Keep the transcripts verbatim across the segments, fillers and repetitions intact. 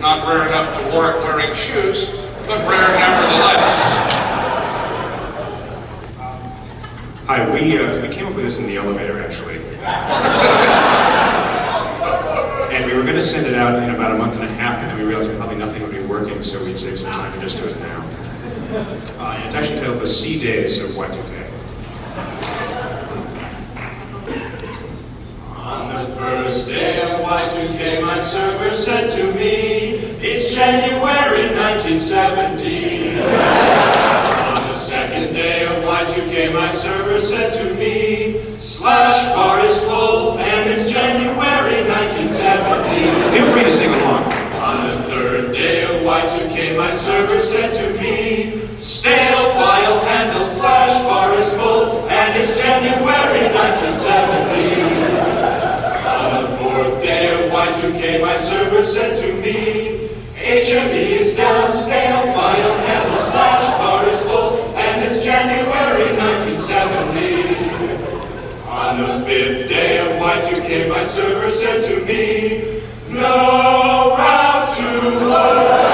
Not rare enough to warrant wearing shoes, but rare nevertheless. Hi, we, uh, we came up with this in the elevator, actually. And we were going to send it out in about a month and a half, but then we realized probably nothing would be working, so we'd save some time and just do it now. Uh, and it's actually titled The C Days of Y two K. On the first day of Y two K, my server said to me, it's January nineteen seventy. On the second day of Y two K, my server said to me, slash bar is full, and it's January nineteen seventy. Feel free to sing along. On the third day of Y two K, my server said to me, stale file handle slash bar is full, and it's January nineteen seventy. On the fourth day of Y two K, my server said to me, H M E is down, stale file handle slash bar is full, and it's January nineteen seventy. On the fifth day of Y two K, my server said to me, no route to load.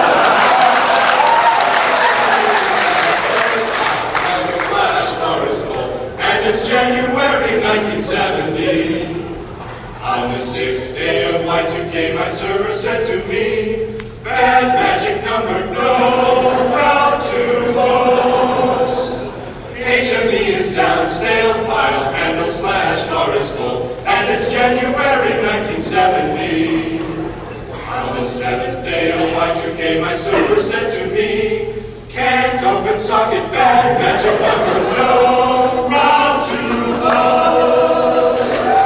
It's January nineteen seventy. On the sixth day of Y two K, my server said to me, bad magic number, no route to most. H M E is down, stale file handle slash bar is full, and it's January nineteen seventy. On the seventh day of Y two K, my server said to me, can't open socket, bad magic number, no route to close.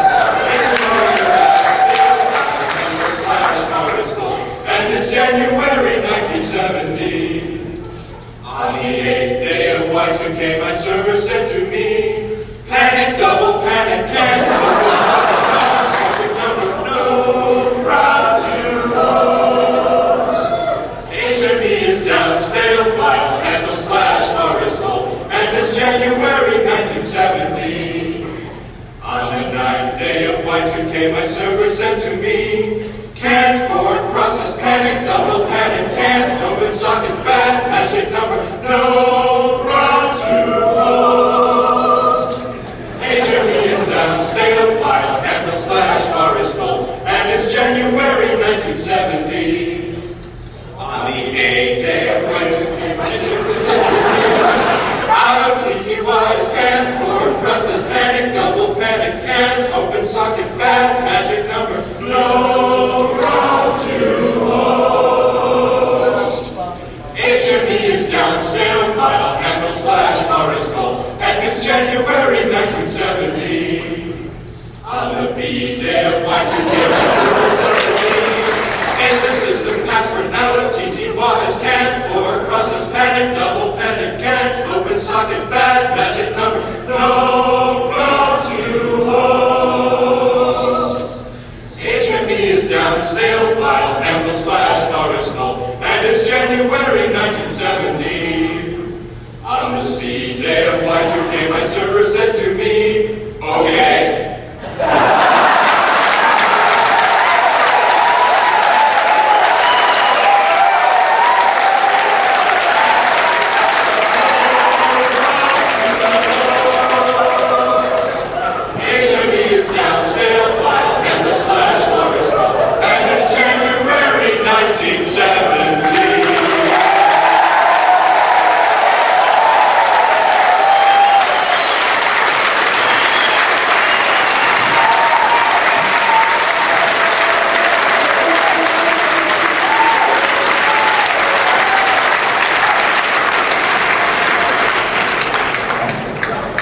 And it's January nineteen seventy. On the eighth day of Y two K, my server said to me, panic, double panic, can't open socket, bad magic number, no route to close. H M E is down, stale file handle slash bar is full, and it's January nineteen seventy. On the ninth day of Y two K, my server said to me, can't forward process, panic, double panic, can't open socket, bad magic number, no route to close. H M E is down, stale file handle slash bar is full, and it's January nineteen seventy. On the eighth day of Y two K, my server said to me, out of T T Y, scan forward process, panic, double panic, can't open socket, bad magic number, no route to most. H M E is down, stale file handle slash bar is full, and it's January nineteen seventy. On the B day of Y two K,